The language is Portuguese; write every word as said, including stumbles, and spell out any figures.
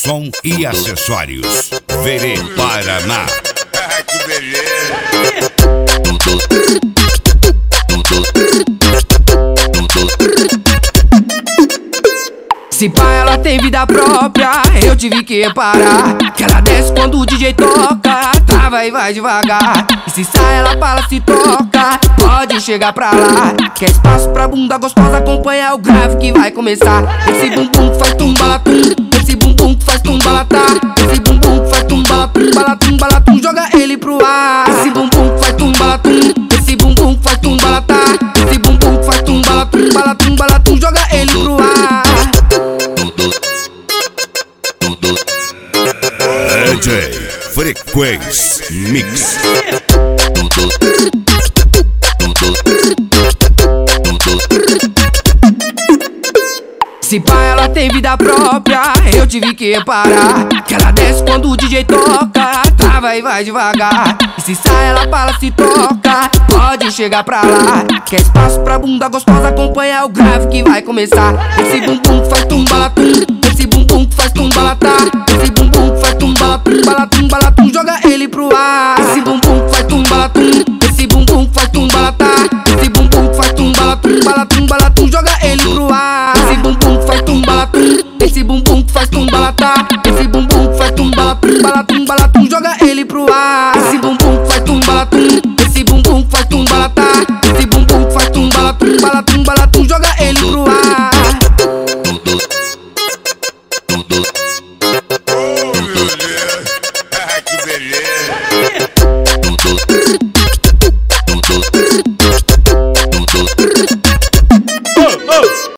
som e acessórios. Verê Paraná. Que beleza! Se pá, ela tem vida própria, eu tive que reparar que ela desce quando o D J toca, trava e vai devagar. E se sai, ela fala, se toca, pode chegar pra lá. Quer espaço pra bunda gostosa, acompanha o grave que vai começar. Esse bumbum que faz tumbalatum, esse bumbum que faz tumbalatá, esse bumbum que faz tumbalatum, balatum, balatum, joga ele pro ar. Esse bumbum que faz tumbalatum, esse bumbum que faz tumbalatá, esse bumbum que faz tumbalatum, balatum, balatum, joga ele pro ar. D J Frequência Mix. Se pá, ela tem vida própria, eu tive que reparar que ela desce quando o D J toca, trava e vai devagar. E se sai, ela fala, se toca, pode chegar pra lá. Quer espaço pra bunda gostosa, acompanha o grave que vai começar. Esse bumbum que faz tumbalatum, esse bumbum que faz tumbalatá, esse bumbum que faz tumbalatum, balatum, balatum, joga ele pro ar. Esse bumbum que faz tumbalatum, esse bumbum que faz tumbalatá, esse bumbum que faz tumbalatum, balatum, balatum, joga ele pro ar. Esse bumbum que faz tumbalatum, esse bumbum que faz tumbalatá, esse bumbum que faz tumbalatum, balatum.